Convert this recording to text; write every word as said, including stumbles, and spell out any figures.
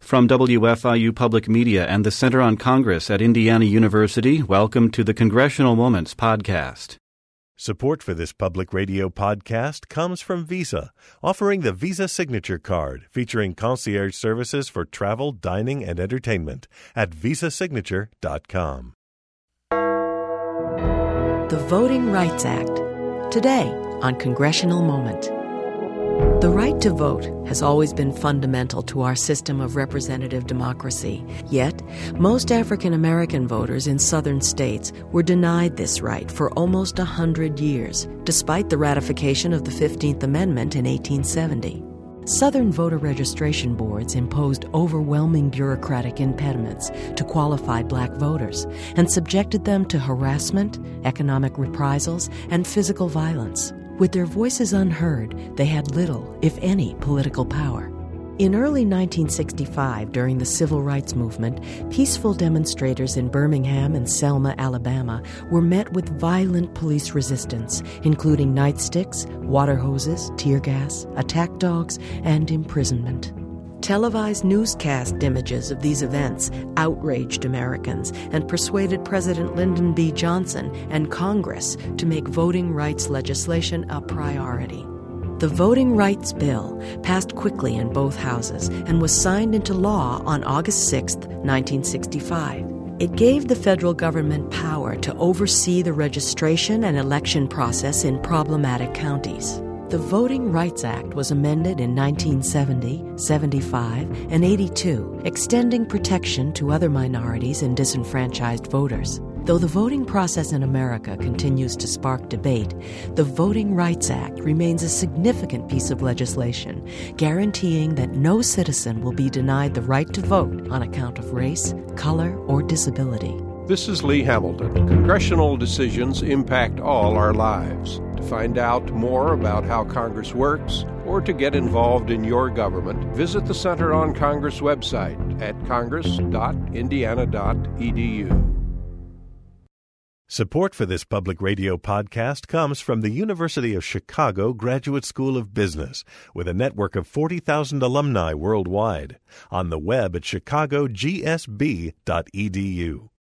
From W F I U Public Media and the Center on Congress at Indiana University, welcome to the Congressional Moments podcast. Support for this public radio podcast comes from Visa, offering the Visa Signature Card, featuring concierge services for travel, dining, and entertainment at visa signature dot com. The Voting Rights Act. Today on Congressional Moment. The right to vote has always been fundamental to our system of representative democracy. Yet, most African American voters in southern states were denied this right for almost a hundred years, despite the ratification of the fifteenth Amendment in eighteen seventy. Southern voter registration boards imposed overwhelming bureaucratic impediments to qualified black voters and subjected them to harassment, economic reprisals, and physical violence. With their voices unheard, they had little, if any, political power. In early nineteen sixty-five, during the Civil Rights Movement, peaceful demonstrators in Birmingham and Selma, Alabama, were met with violent police resistance, including nightsticks, water hoses, tear gas, attack dogs, and imprisonment. Televised newscast images of these events outraged Americans and persuaded President Lyndon B. Johnson and Congress to make voting rights legislation a priority. The Voting Rights Bill passed quickly in both houses and was signed into law on August sixth, nineteen sixty-five. It gave the federal government power to oversee the registration and election process in problematic counties. The Voting Rights Act was amended in nineteen seventy, seventy-five, and eighty-two, extending protection to other minorities and disenfranchised voters. Though the voting process in America continues to spark debate, the Voting Rights Act remains a significant piece of legislation, guaranteeing that no citizen will be denied the right to vote on account of race, color, or disability. This is Lee Hamilton. Congressional decisions impact all our lives. To find out more about how Congress works or to get involved in your government, visit the Center on Congress website at congress dot indiana dot e d u. Support for this public radio podcast comes from the University of Chicago Graduate School of Business, with a network of forty thousand alumni worldwide. On the web at chicago g s b dot e d u.